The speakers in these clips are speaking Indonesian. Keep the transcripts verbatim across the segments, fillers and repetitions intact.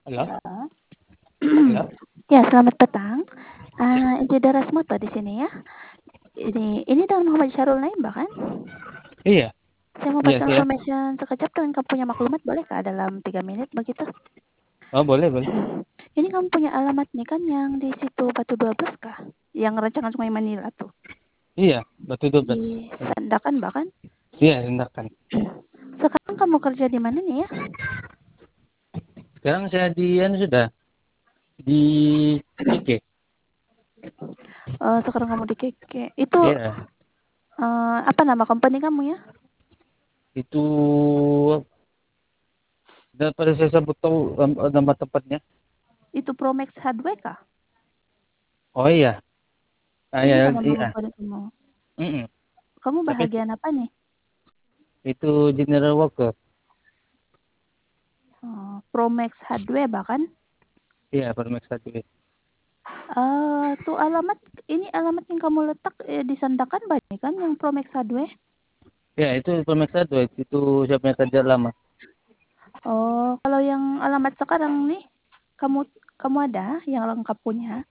Halo? Halo. Halo? Ya, selamat petang. Uh, Ijeda Rasmoto di sini ya. Ini ini dengan Muhammad Syarul Naim bahkan. Iya, Saya mau iya pasang sih ya. information sekejap dengan kamu punya maklumat bolehkah dalam tiga menit begitu? Oh, boleh, boleh. Ini kamu punya alamat nih kan yang di situ Batu dua belas kah? Yang rancangan Sungai Manila tuh. Iya, Batu dua belas. Di Sandakan bahkan. Iya, tindakan. Sekarang kamu kerja di mana nih ya? Sekarang saya di, anu sudah, di Kike. Uh, sekarang kamu di Keke. Itu Iya, uh, apa nama company kamu ya? itu, daripada saya sebut tahu um, nama tempatnya. Itu Promax Hardware kah? Oh iya, ah, Ini iya, kan nama iya. company kamu. Mm-mm. Kamu Tapi itu, bahagian apa nih? itu General Worker. Uh, Promax Hardware bahkan. Iya, Permax Hardware. Ah, tuh alamat ini alamat yang kamu letak eh, di Sandakan banyak kan yang Promax Hardware? Ya, itu Permax Hardware. Itu saya punya kerja lama. Oh, kalau yang alamat sekarang nih, kamu kamu ada yang lengkap punya?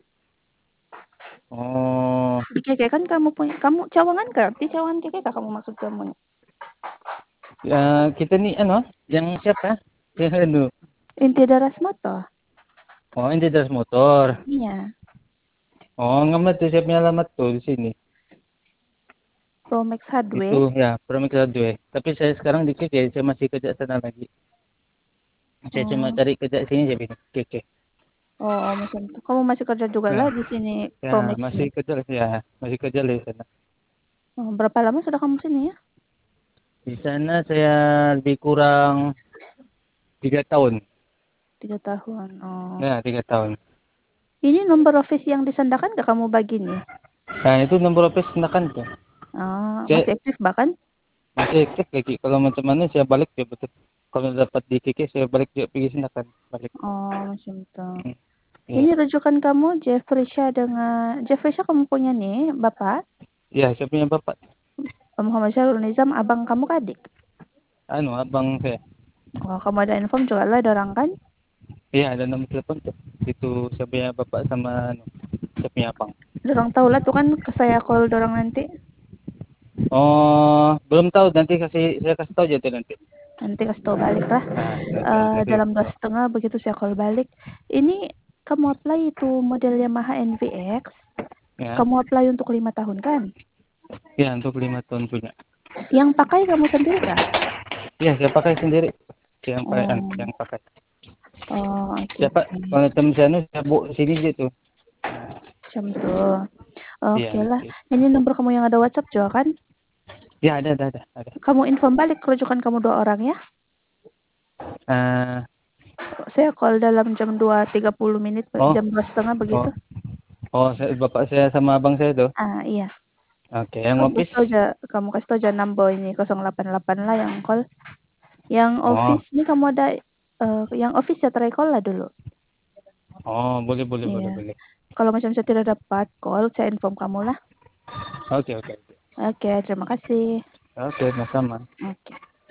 Oh, Di K K kan kamu punya, kamu Cawangan kan? Di Cawangan K K kah kamu maksud kamu? ya, kita nih, anu, yang siapa? Yang anu. Inti Daras Moto. Oh, ini das motor. Iya, Oh, nggak tuh saya punya alamat tuh di sini. Promax Itu Hardware. ya Permik Radway. Tapi saya sekarang di K K, saya masih kerja sana lagi. Saya cuma Oh, cari kerja sini jadi K K. oh, oh, macam itu. Kamu masih kerja juga Nah, lah di sini ya Promax masih ini. kerja ya, masih kerja di sana. Oh, berapa lama sudah kamu sini ya? Di sana saya lebih kurang tiga tahun. Tiga tahun. Oh, Ya, tiga tahun. ini nomor office yang di Sandakan gak kamu bagi nih? Nah, itu nomor office kan tuh. Ah, Saya masih aktif bahkan? masih aktif lagi. Kalau macam mana saya balik ya betul. Kalau dapat di K K saya balik juga pergi Senakan balik. Oh, macam itu. Hmm, Ini iya. rujukan kamu Jeffrey Syah dengan Jeffrey Syah kamu punya nih, Bapak. Iya, saya punya bapak. Muhammad Syarul Nizam, abang kamu ke adik. Anu, abang saya. Oh, kamu ada info juga lah dorang kan? Iya, ada nomor telepon tuh. Itu saya punya bapak sama anu, saya punya abang. Dorang tahu lah tuh kan ke saya call dorang nanti. Oh, belum tahu nanti kasih saya kasih tahu aja tuh nanti. Nanti kasih tahu balik lah. Nah, nanti Uh, nanti dalam kasih dua tahu. setengah begitu saya call balik. Ini kamu apply itu model Yamaha N V X. Ya, Kamu apply untuk lima tahun kan? ya untuk lima tahun punya. Yang pakai kamu sendiri kah? Ya, saya pakai sendiri. Yang pakai, an- Oh, yang pakai. oh oke Siapa? oke. Kalau temen saya nu saya bawa sini gitu. Macam tuh. Iya, Oke lah. gitu. Ini nomor kamu yang ada WhatsApp juga kan? Ya, ada, ada, ada, ada. Kamu inform balik rujukan kamu dua orang ya. Uh, Saya call dalam jam dua tiga puluh menit, oh, jam dua setengah oh, begitu. oh, saya, bapak saya sama abang saya tuh. Ah iya. Oke, yang Kamu kasih office. tahu aja, kamu kasih tahu aja number ini nol delapan delapan lah yang call. Yang Oh, office ini kamu ada uh, yang office ya try call lah dulu. oh, boleh, boleh, boleh, Iya. boleh. Kalau macam saya tidak dapat call, saya inform kamu lah. Oke, oke, oke. Oke, terima kasih. Oke, sama-sama. Oke.